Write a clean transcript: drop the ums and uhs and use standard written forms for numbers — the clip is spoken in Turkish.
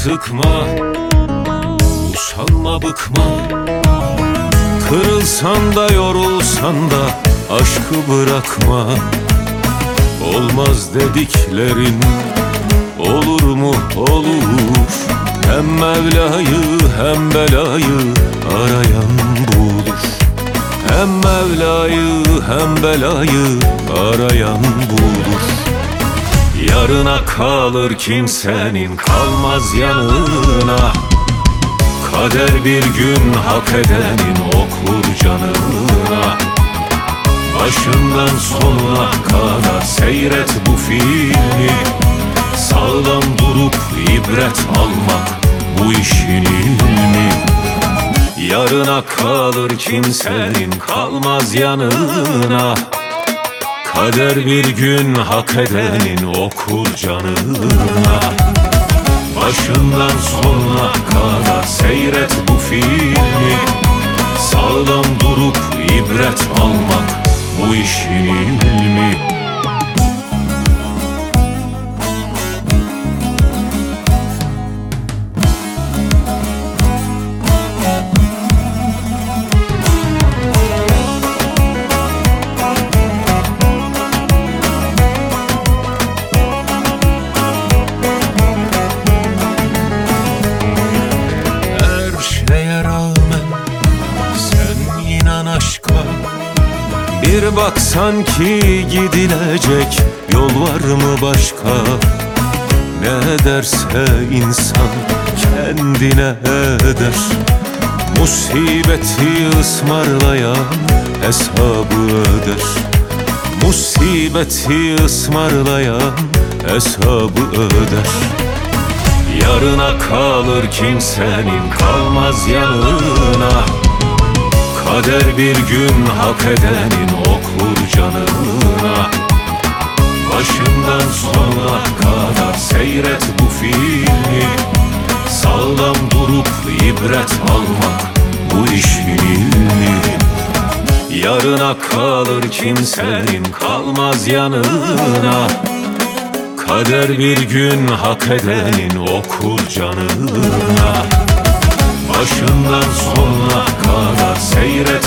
sıkma, usanma bıkma. Kırılsan da yorulsan da aşkı bırakma. Olmaz dediklerin olur mu? Olur. Hem Mevla'yı hem belayı arayan bulur. Hem Mevla'yı hem belayı arayan bulur. Yarına kalır kimsenin kalmaz yanına. Kader bir gün hak edenin okur canına. Başından sonuna kadar seyret bu filmi. Sağlam durup ibret almak bu işin ilmi. Yarına kalır kimsenin kalmaz yanına. Kader bir gün hak edenin okur canına. Başından sonuna kadar seyret bu filmi. Sağlam durup ibret almak bu işin ilmi. Bir bak sanki gidilecek yol var mı başka? Ne derse insan kendine eder. Musibeti ısmarlayan hesabı öder. Musibeti ısmarlayan hesabı öder. Yarına kalır kimsenin kalmaz yanına. Kader bir gün hak edenin okur canına. Başından sonuna kadar seyret bu filmi. Sağlam durup ibret almak bu işin ilmi. Yarına kalır kimsenin kalmaz yanına. Kader bir gün hak edenin okur canına. Başından sonuna kadar seyret